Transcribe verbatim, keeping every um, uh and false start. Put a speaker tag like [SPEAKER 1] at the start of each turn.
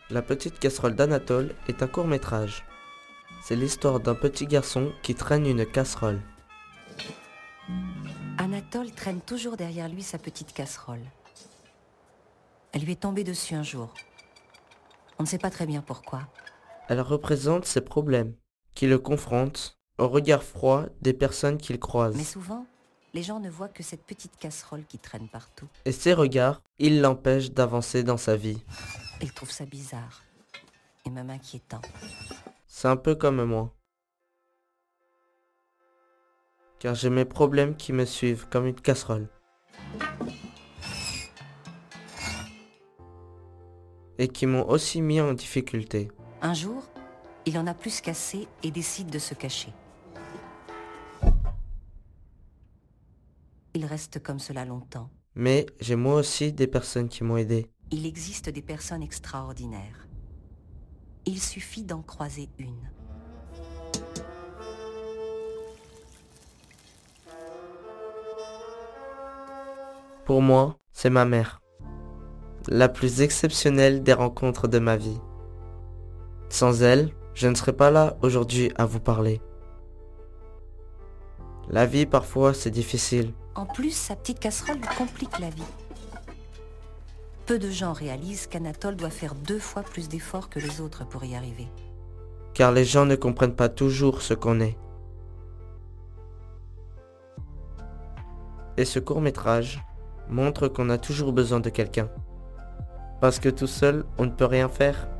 [SPEAKER 1] La petite casserole d'Anatole est un court-métrage. C'est l'histoire d'un petit garçon qui traîne une casserole.
[SPEAKER 2] Anatole traîne toujours derrière lui sa petite casserole. Elle lui est tombée dessus un jour. On ne sait pas très bien pourquoi.
[SPEAKER 1] Elle représente ses problèmes, qui le confrontent au regard froid des personnes qu'il croise.
[SPEAKER 2] Mais souvent, les gens ne voient que cette petite casserole qui traîne partout.
[SPEAKER 1] Et ces regards, ils l'empêchent d'avancer dans sa vie.
[SPEAKER 2] Ils trouvent ça bizarre et même inquiétant.
[SPEAKER 1] C'est un peu comme moi. Car j'ai mes problèmes qui me suivent comme une casserole. Et qui m'ont aussi mis en difficulté.
[SPEAKER 2] Un jour, il en a plus qu'assez et décide de se cacher. Il reste comme cela longtemps.
[SPEAKER 1] Mais j'ai moi aussi des personnes qui m'ont aidé.
[SPEAKER 2] Il existe des personnes extraordinaires. Il suffit d'en croiser une.
[SPEAKER 1] Pour moi, c'est ma mère. La plus exceptionnelle des rencontres de ma vie. Sans elle, je ne serais pas là aujourd'hui à vous parler. La vie, parfois, c'est difficile.
[SPEAKER 2] En plus, sa petite casserole lui complique la vie. Peu de gens réalisent qu'Anatole doit faire deux fois plus d'efforts que les autres pour y arriver.
[SPEAKER 1] Car les gens ne comprennent pas toujours ce qu'on est. Et ce court-métrage montre qu'on a toujours besoin de quelqu'un. Parce que tout seul, on ne peut rien faire.